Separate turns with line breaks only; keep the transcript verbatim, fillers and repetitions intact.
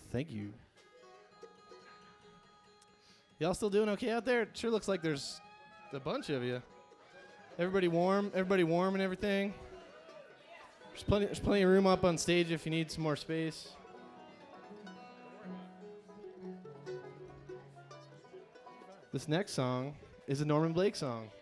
Thank you. Y'all still doing okay out there? It sure looks like there's a bunch of you. Everybody warm? Everybody warm and everything? There's plenty, there's plenty of room up on stage if you need some more space. This next song is a Norman Blake song.